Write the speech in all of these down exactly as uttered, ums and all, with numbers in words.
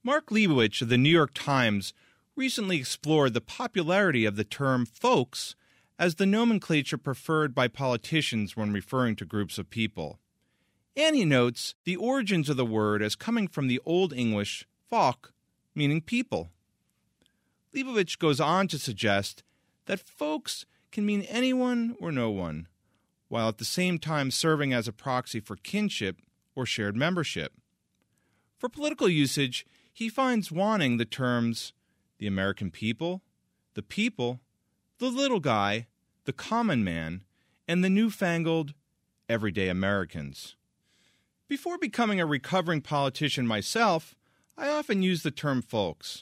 Mark Leibovich of the New York Times recently explored the popularity of the term folks as the nomenclature preferred by politicians when referring to groups of people. And he notes the origins of the word as coming from the Old English folk, meaning people. Leibovich goes on to suggest that folks can mean anyone or no one, while at the same time serving as a proxy for kinship or shared membership. For political usage, he finds wanting the terms the American people, the people, the little guy, the common man, and the newfangled everyday Americans. Before becoming a recovering politician myself, I often used the term folks.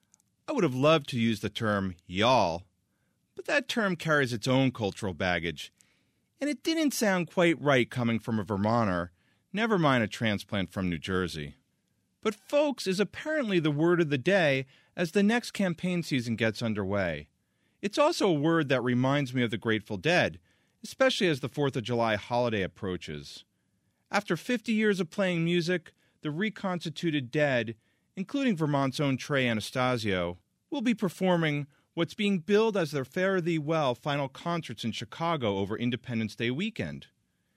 I would have loved to use the term y'all, but that term carries its own cultural baggage, and it didn't sound quite right coming from a Vermonter, never mind a transplant from New Jersey. But folks is apparently the word of the day as the next campaign season gets underway. It's also a word that reminds me of the Grateful Dead, especially as the fourth of July holiday approaches. After fifty years of playing music, the reconstituted Dead, including Vermont's own Trey Anastasio, will be performing what's being billed as their Fare Thee Well final concerts in Chicago over Independence Day weekend.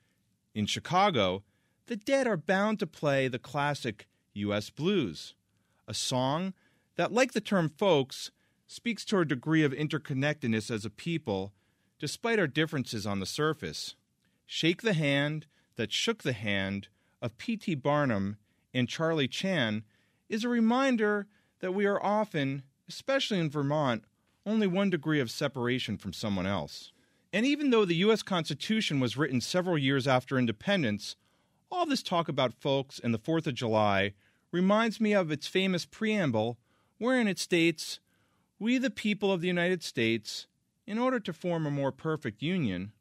In Chicago, the Dead are bound to play the classic U S Blues, a song that, like the term folks, speaks to our degree of interconnectedness as a people, despite our differences on the surface. Shake the Hand That Shook the Hand of P T Barnum and Charlie Chan is a reminder that we are often, especially in Vermont, only one degree of separation from someone else. And even though the U S Constitution was written several years after independence, all this talk about folks and the fourth of July reminds me of its famous preamble, wherein it states, "We the people of the United States, in order to form a more perfect union."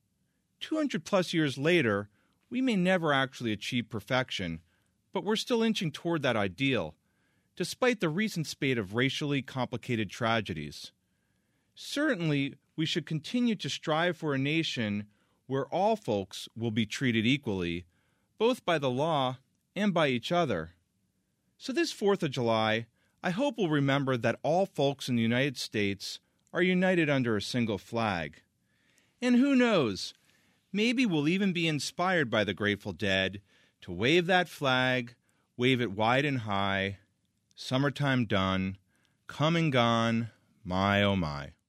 two hundred plus years later, we may never actually achieve perfection, but we're still inching toward that ideal, despite the recent spate of racially complicated tragedies. Certainly, we should continue to strive for a nation where all folks will be treated equally, both by the law and by each other. So this fourth of July, I hope we'll remember that all folks in the United States are united under a single flag. And who knows, maybe we'll even be inspired by the Grateful Dead to wave that flag, wave it wide and high, summertime done, come and gone, my oh my.